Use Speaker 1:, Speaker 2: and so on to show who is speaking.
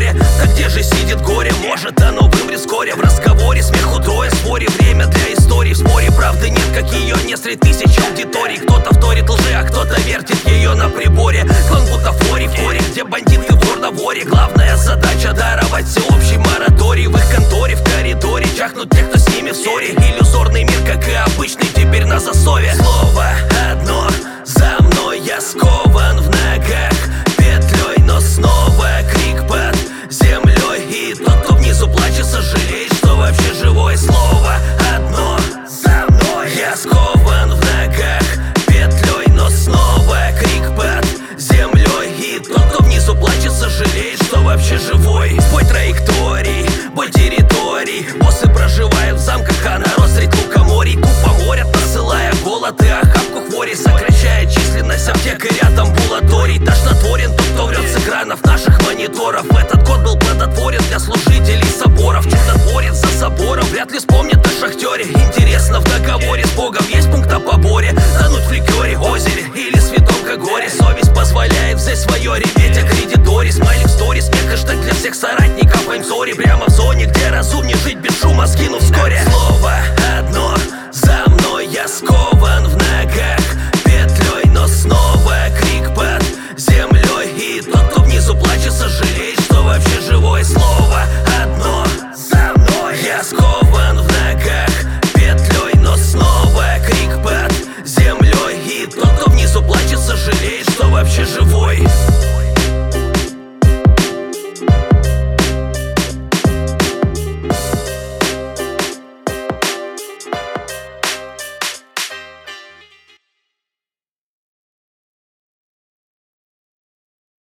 Speaker 1: море. Так где же сидит горе? Может оно вымрет вскоре. В разговоре смеху трое, в споре время для истории. В споре правды нет, как ее не среди тысяч аудиторий. Кто-то вторит лжи, а кто-то вертит ее на приборе. Клан бутафорий в горе, где бандиты вор на воре. Главная задача — даровать всеобщий мораторий. В их конторе, в коридоре чахнут те, кто с ними в ссоре. Иллюзорный мир, как и обычный, теперь на засове. Слово одно за мной, я скован в ногах петлей, но снова крик под землей. И тот, кто внизу плачет, сожалеет, что вообще живой. Слово одно за мной, я скован в ногах петлей, но снова крик под землей. И тот, кто внизу плачет, сожалеет, что вообще живой. Бой траекторий, бой территорий. Боссы проживают в замках, а народ средь лукоморий. Тупо морят, насылая голод и охапку хвори. Сокращая численность аптек и ряд амбулаторий. Тошнотворен тот, кто врет с экранов наших мониторов. Этот год был плодотворен для служителей соборов. Чудотворец за собором вряд ли вспомнит о шахтере. Интересно, в договоре с Богом есть пункт о поборе. Тонуть в ликере, озере или святом Кагоре. Совесть позволяет взять свое, реветь о кредиторе. Смайлик в сторе, смех, хэштег для всех соратников в аймсоре. Прямо в зоне, где разумнее жить без шума, скинув